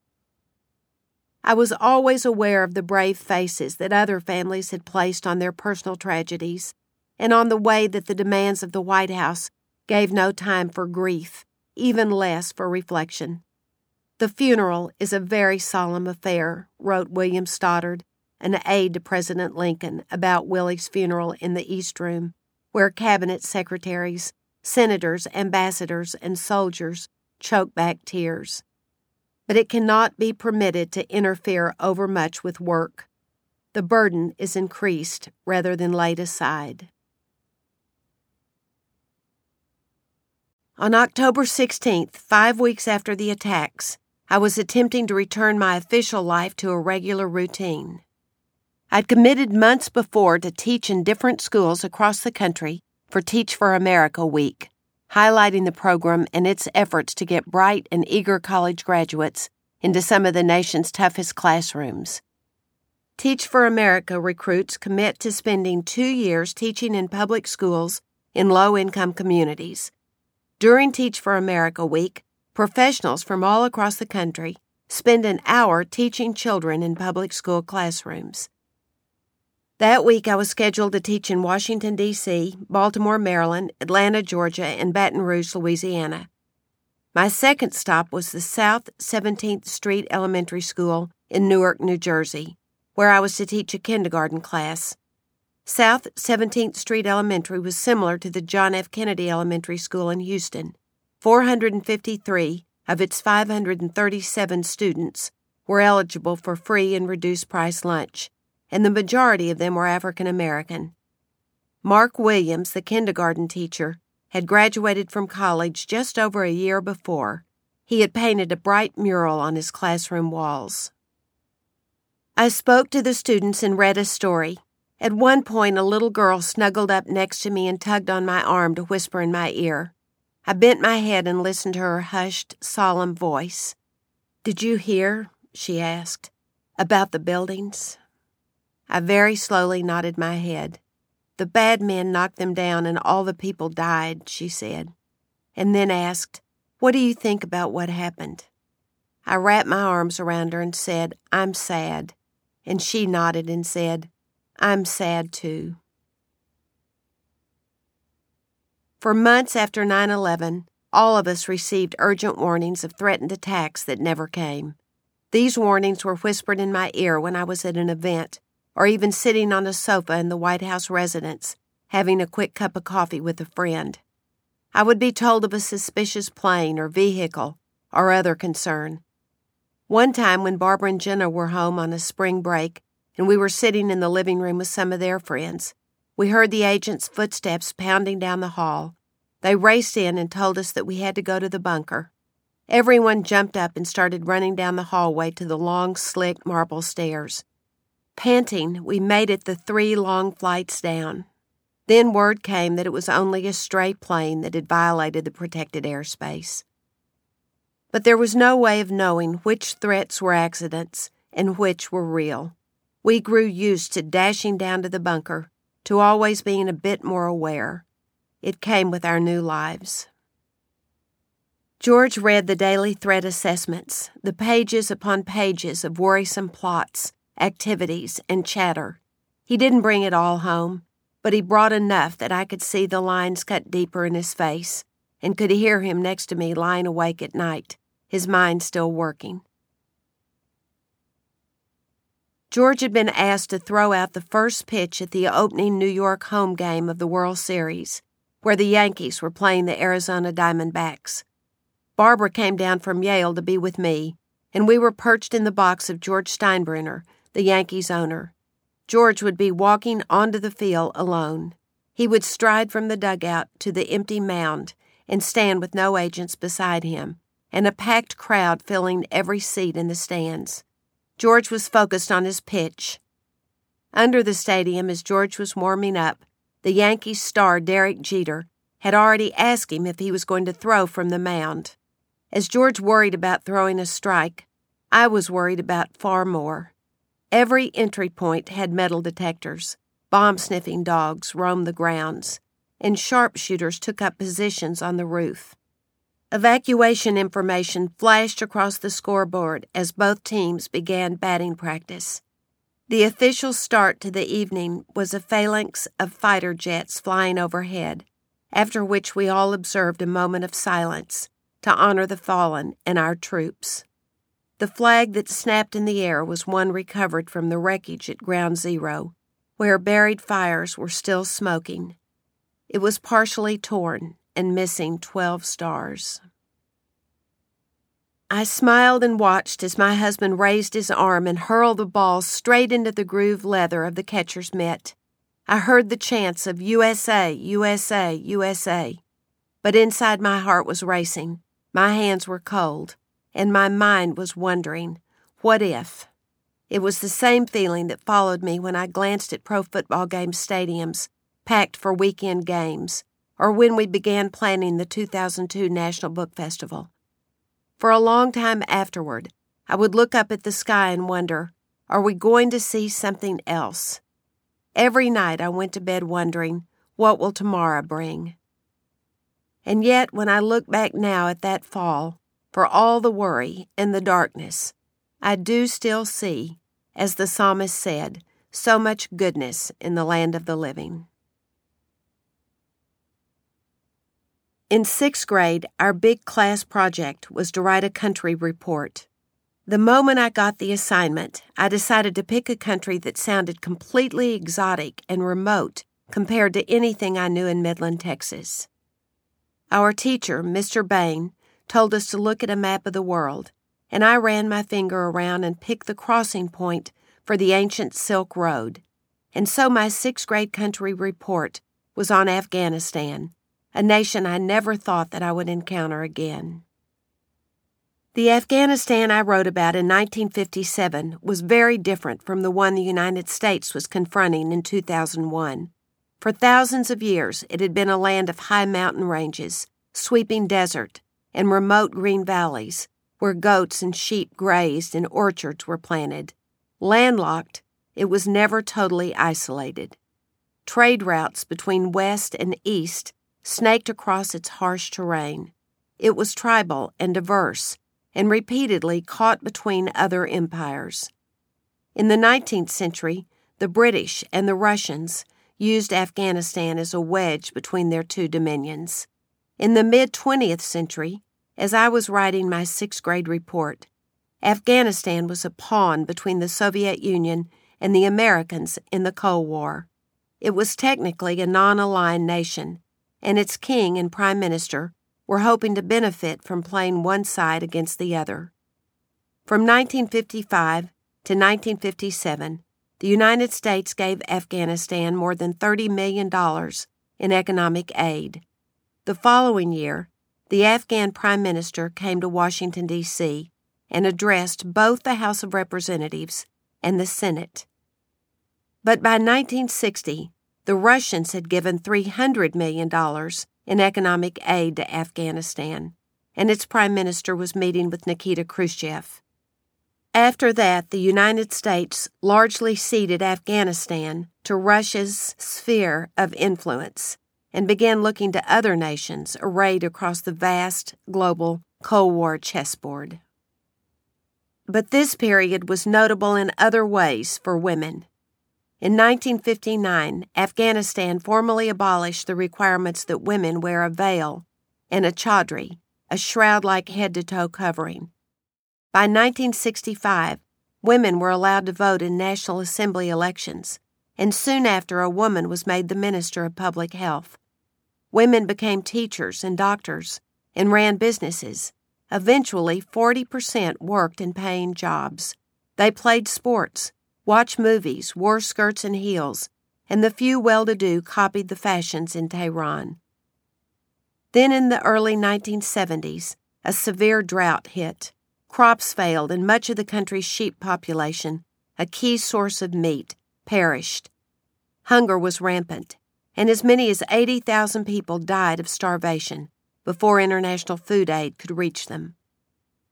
I was always aware of the brave faces that other families had placed on their personal tragedies, and on the way that the demands of the White House gave no time for grief, even less for reflection. "The funeral is a very solemn affair," wrote William Stoddard, an aide to President Lincoln, about Willie's funeral in the East Room, where cabinet secretaries, senators, ambassadors, and soldiers choked back tears. "But it cannot be permitted to interfere overmuch with work. The burden is increased rather than laid aside." On October sixteenth, five weeks after the attacks, I was attempting to return my official life to a regular routine. I'd committed months before to teach in different schools across the country for Teach for America Week, highlighting the program and its efforts to get bright and eager college graduates into some of the nation's toughest classrooms. Teach for America recruits commit to spending two years teaching in public schools in low-income communities. During Teach for America Week, professionals from all across the country spend an hour teaching children in public school classrooms. That week, I was scheduled to teach in Washington, D C, Baltimore, Maryland, Atlanta, Georgia, and Baton Rouge, Louisiana. My second stop was the South seventeenth Street Elementary School in Newark, New Jersey, where I was to teach a kindergarten class. South seventeenth Street Elementary was similar to the John F. Kennedy Elementary School in Houston. four hundred fifty-three of its five hundred thirty-seven students were eligible for free and reduced-price lunch, and the majority of them were African American. Mark Williams, the kindergarten teacher, had graduated from college just over a year before. He had painted a bright mural on his classroom walls. I spoke to the students and read a story. At one point, a little girl snuggled up next to me and tugged on my arm to whisper in my ear. I bent my head and listened to her hushed, solemn voice. "Did you hear," she asked, "about the buildings?" I very slowly nodded my head. "The bad men knocked them down and all the people died," she said, and then asked, "What do you think about what happened?" I wrapped my arms around her and said, "I'm sad," and she nodded and said, "I'm sad too." For months after nine eleven, all of us received urgent warnings of threatened attacks that never came. These warnings were whispered in my ear when I was at an event, or even sitting on a sofa in the White House residence, having a quick cup of coffee with a friend. I would be told of a suspicious plane or vehicle or other concern. One time when Barbara and Jenna were home on a spring break and we were sitting in the living room with some of their friends, we heard the agent's footsteps pounding down the hall. They raced in and told us that we had to go to the bunker. Everyone jumped up and started running down the hallway to the long, slick marble stairs. Panting, we made it the three long flights down. Then word came that it was only a stray plane that had violated the protected airspace. But there was no way of knowing which threats were accidents and which were real. We grew used to dashing down to the bunker, to always being a bit more aware. It came with our new lives. George read the daily threat assessments, the pages upon pages of worrisome plots, activities, and chatter. He didn't bring it all home, but he brought enough that I could see the lines cut deeper in his face and could hear him next to me lying awake at night, his mind still working. George had been asked to throw out the first pitch at the opening New York home game of the World Series, where the Yankees were playing the Arizona Diamondbacks. Barbara came down from Yale to be with me, and we were perched in the box of George Steinbrenner, the Yankees owner. George would be walking onto the field alone. He would stride from the dugout to the empty mound and stand with no agents beside him, and a packed crowd filling every seat in the stands. George was focused on his pitch. Under the stadium, as George was warming up, the Yankees star Derek Jeter had already asked him if he was going to throw from the mound. As George worried about throwing a strike, I was worried about far more. Every entry point had metal detectors, bomb-sniffing dogs roamed the grounds, and sharpshooters took up positions on the roof. Evacuation information flashed across the scoreboard as both teams began batting practice. The official start to the evening was a phalanx of fighter jets flying overhead, after which we all observed a moment of silence to honor the fallen and our troops. The flag that snapped in the air was one recovered from the wreckage at Ground Zero, where buried fires were still smoking. It was partially torn and missing twelve stars. I smiled and watched as my husband raised his arm and hurled the ball straight into the grooved leather of the catcher's mitt. I heard the chants of U S A, U S A, U S A. But inside my heart was racing, my hands were cold, and my mind was wondering, what if? It was the same feeling that followed me when I glanced at pro football game stadiums, packed for weekend games, or when we began planning the two thousand two National Book Festival. For a long time afterward, I would look up at the sky and wonder, are we going to see something else? Every night I went to bed wondering, what will tomorrow bring? And yet, when I look back now at that fall, for all the worry and the darkness, I do still see, as the psalmist said, so much goodness in the land of the living. In sixth grade, our big class project was to write a country report. The moment I got the assignment, I decided to pick a country that sounded completely exotic and remote compared to anything I knew in Midland, Texas. Our teacher, Mister Bain, told us to look at a map of the world, and I ran my finger around and picked the crossing point for the ancient Silk Road. And so my sixth grade country report was on Afghanistan, a nation I never thought that I would encounter again. The Afghanistan I wrote about in nineteen fifty-seven was very different from the one the United States was confronting in two thousand one. For thousands of years, it had been a land of high mountain ranges, sweeping desert, and remote green valleys, where goats and sheep grazed and orchards were planted. Landlocked, it was never totally isolated. Trade routes between west and east snaked across its harsh terrain. It was tribal and diverse, and repeatedly caught between other empires. In the nineteenth century, the British and the Russians used Afghanistan as a wedge between their two dominions. In the mid-twentieth century, as I was writing my sixth grade report, Afghanistan was a pawn between the Soviet Union and the Americans in the Cold War. It was technically a non-aligned nation, and its king and prime minister were hoping to benefit from playing one side against the other. From nineteen fifty-five to nineteen fifty-seven, the United States gave Afghanistan more than thirty million dollars in economic aid. The following year, the Afghan prime minister came to Washington, D C and addressed both the House of Representatives and the Senate. But by nineteen sixty, the Russians had given three hundred million dollars in economic aid to Afghanistan, and its prime minister was meeting with Nikita Khrushchev. After that, the United States largely ceded Afghanistan to Russia's sphere of influence and began looking to other nations arrayed across the vast global Cold War chessboard. But this period was notable in other ways for women. In nineteen fifty-nine, Afghanistan formally abolished the requirements that women wear a veil and a chaudhry, a shroud-like head-to-toe covering. By nineteen sixty-five, women were allowed to vote in National Assembly elections, and soon after a woman was made the Minister of Public Health. Women became teachers and doctors and ran businesses. Eventually, forty percent worked in paying jobs. They played sports, watched movies, wore skirts and heels, and the few well-to-do copied the fashions in Tehran. Then in the early nineteen seventies, a severe drought hit. Crops failed, and much of the country's sheep population, a key source of meat, perished. Hunger was rampant, and as many as eighty thousand people died of starvation before international food aid could reach them.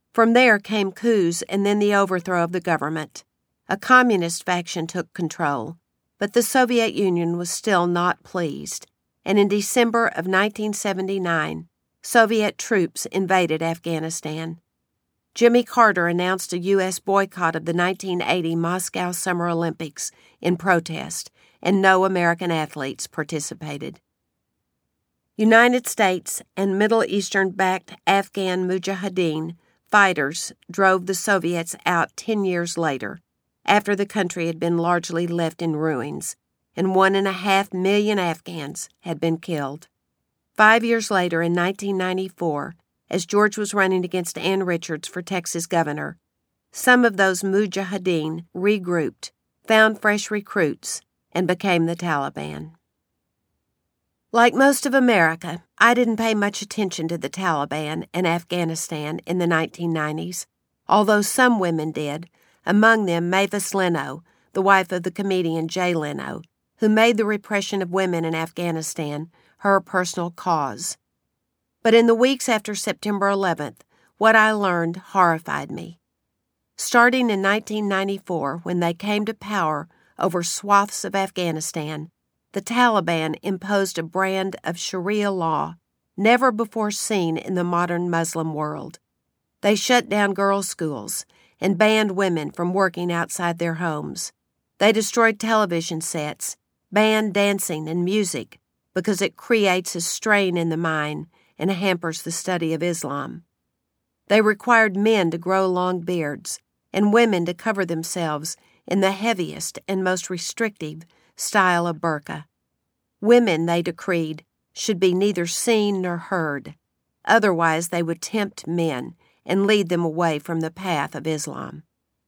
From there came coups and then the overthrow of the government. A communist faction took control, but the Soviet Union was still not pleased, and in December of nineteen seventy-nine, Soviet troops invaded Afghanistan. Jimmy Carter announced a U S boycott of the nineteen eighty Moscow Summer Olympics in protest, and no American athletes participated. United States and Middle Eastern-backed Afghan Mujahideen fighters drove the Soviets out ten years later, after the country had been largely left in ruins, and one and a half million Afghans had been killed. Five years later, in nineteen ninety-four, as George was running against Ann Richards for Texas governor, some of those Mujahideen regrouped, found fresh recruits, and became the Taliban. Like most of America, I didn't pay much attention to the Taliban and Afghanistan in the nineteen nineties, although some women did, among them Mavis Leno, the wife of the comedian Jay Leno, who made the repression of women in Afghanistan her personal cause. But in the weeks after September eleventh, what I learned horrified me. Starting in nineteen ninety-four, when they came to power over swaths of Afghanistan, the Taliban imposed a brand of Sharia law never before seen in the modern Muslim world. They shut down girls' schools and banned women from working outside their homes. They destroyed television sets, banned dancing and music because it creates a strain in the mind and hampers the study of Islam. They required men to grow long beards and women to cover themselves in the heaviest and most restrictive style of burqa. Women, they decreed, should be neither seen nor heard. Otherwise, they would tempt men and lead them away from the path of Islam.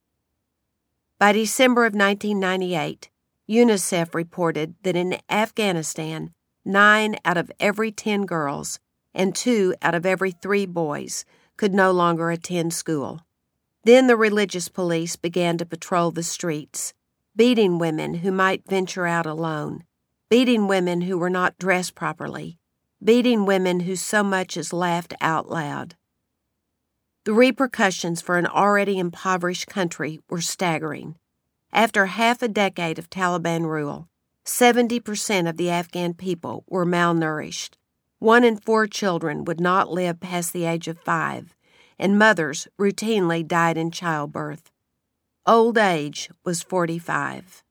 By December of nineteen ninety-eight, UNICEF reported that in Afghanistan, nine out of every ten girls and two out of every three boys could no longer attend school. Then the religious police began to patrol the streets, beating women who might venture out alone, beating women who were not dressed properly, beating women who so much as laughed out loud. The repercussions for an already impoverished country were staggering. After half a decade of Taliban rule, seventy percent of the Afghan people were malnourished. One in four children would not live past the age of five, and mothers routinely died in childbirth. Old age was forty-five.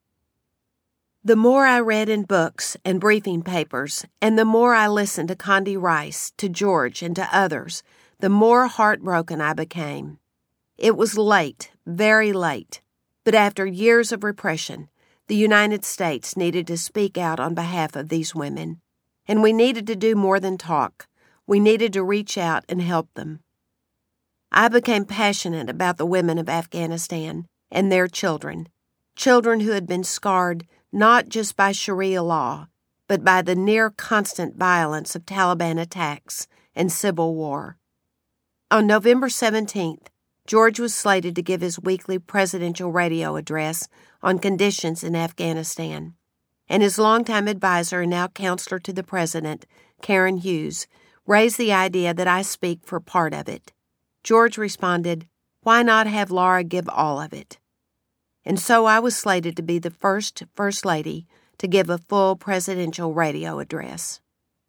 The more I read in books and briefing papers, and the more I listened to Condi Rice, to George, and to others, the more heartbroken I became. It was late, very late, but after years of repression, the United States needed to speak out on behalf of these women, and we needed to do more than talk. We needed to reach out and help them. I became passionate about the women of Afghanistan and their children, children who had been scarred not just by Sharia law, but by the near-constant violence of Taliban attacks and civil war. On November seventeenth, George was slated to give his weekly presidential radio address on conditions in Afghanistan, and his longtime advisor and now counselor to the president, Karen Hughes, raised the idea that I speak for part of it. George responded, "Why not have Laura give all of it?" And so I was slated to be the first First Lady to give a full presidential radio address.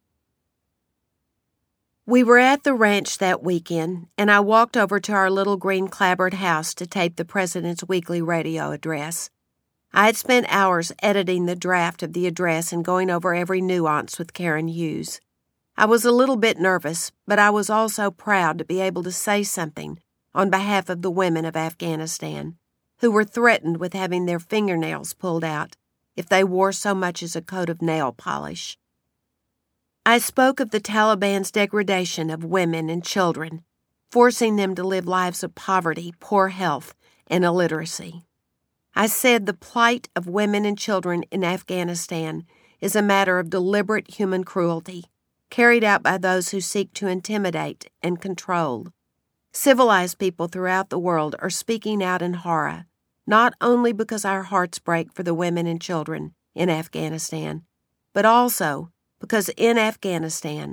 We were at the ranch that weekend, and I walked over to our little green clapboard house to tape the president's weekly radio address. I had spent hours editing the draft of the address and going over every nuance with Karen Hughes. I was a little bit nervous, but I was also proud to be able to say something on behalf of the women of Afghanistan, who were threatened with having their fingernails pulled out if they wore so much as a coat of nail polish. I spoke of the Taliban's degradation of women and children, forcing them to live lives of poverty, poor health, and illiteracy. I said the plight of women and children in Afghanistan is a matter of deliberate human cruelty, carried out by those who seek to intimidate and control. Civilized people throughout the world are speaking out in horror, not only because our hearts break for the women and children in Afghanistan, but also because in Afghanistan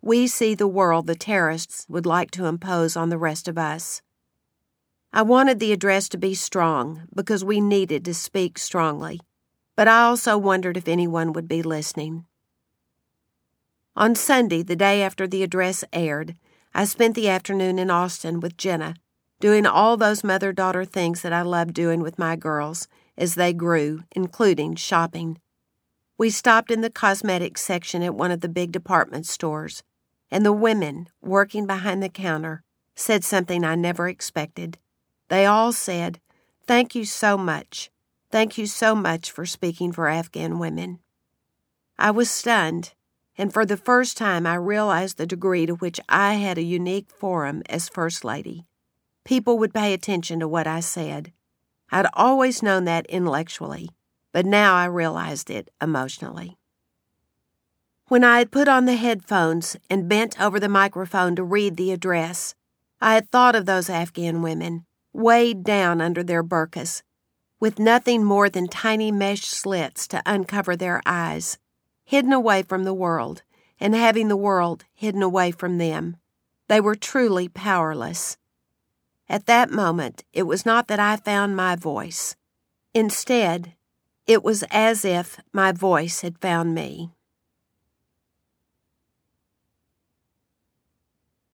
we see the world the terrorists would like to impose on the rest of us. I wanted the address to be strong because we needed to speak strongly, but I also wondered if anyone would be listening. On Sunday, the day after the address aired, I spent the afternoon in Austin with Jenna, doing all those mother-daughter things that I loved doing with my girls as they grew, including shopping. We stopped in the cosmetics section at one of the big department stores, and the women working behind the counter said something I never expected. They all said, "Thank you so much. Thank you so much for speaking for Afghan women." I was stunned, and for the first time I realized the degree to which I had a unique forum as First Lady. People would pay attention to what I said. I'd always known that intellectually, but now I realized it emotionally. When I had put on the headphones and bent over the microphone to read the address, I had thought of those Afghan women, weighed down under their burqas, with nothing more than tiny mesh slits to uncover their eyes, hidden away from the world, and having the world hidden away from them. They were truly powerless. At that moment, it was not that I found my voice. Instead, it was as if my voice had found me.